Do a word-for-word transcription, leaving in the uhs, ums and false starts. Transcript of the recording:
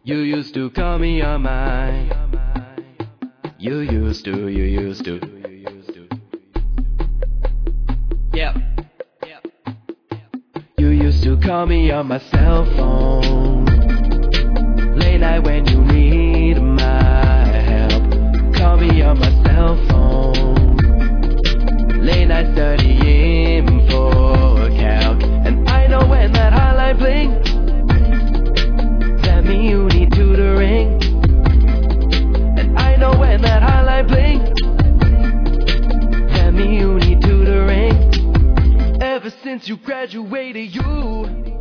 You used to call me on mine. You used to, you used to. Yeah. You used to call me on my cell phone. Late night when you need my help. Call me on my cell phone. Late night studying for calc. And I know when that hotline bling, tell me you need tutoring. And I know when that hotline bling, tell me you need tutoring. Ever since you graduated, you